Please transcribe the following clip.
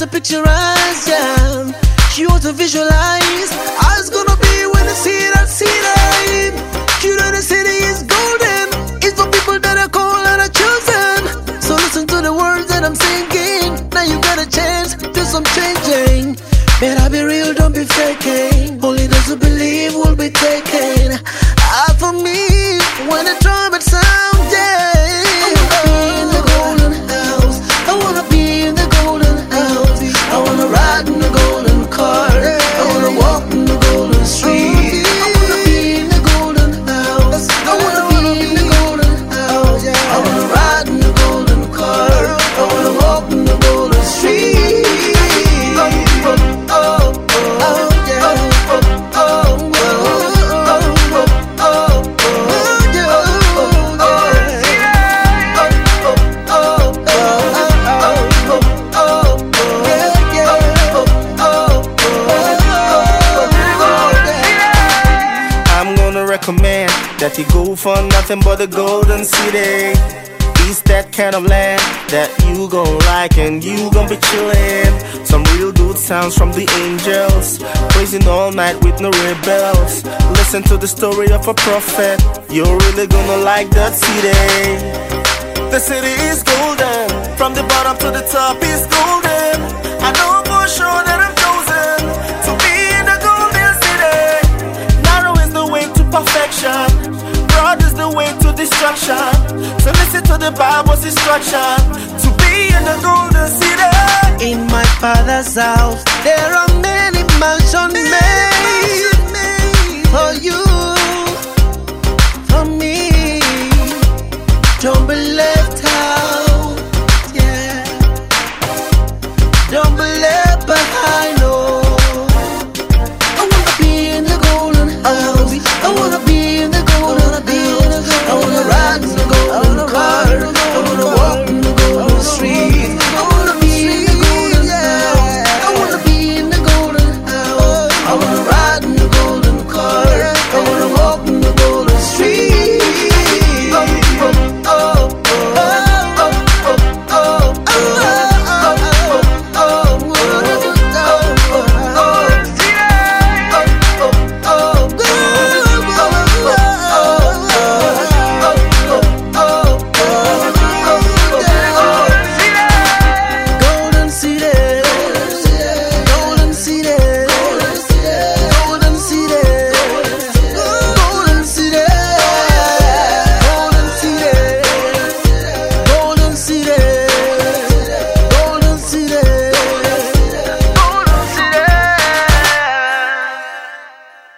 picturize, yeah. She wants to visualize how it's gonna be when you see that line. You know the city is golden. It's for people that are called and are chosen. So listen to the words that I'm singing. Now you got a chance, do some changing. Better be real, don't be faking. Only those who believe will be taken. Ah, for me, when the trumpet sound, yeah. I wanna be in the golden house. I wanna be in the golden house. I wanna ride in the golden car. I wanna walk in the golden street. I wanna be in the golden house. I wanna be in the golden house. I wanna ride in the golden car. I wanna walk in the golden street. Recommend that you go for nothing but the golden city. It's that kind of land that you gon' like and you gon' be chillin'. Some real good sounds from the angels, praising all night with no rebels. Listen to the story of a prophet, you're really gonna like that city. The city is golden, from the bottom to the top is golden. I know for sure that I'm chosen to be in the golden city. Narrow is the way to perfection, broad is the way to destruction. So listen to the Bible's instruction to be in the golden city. In my father's house there are many mansions.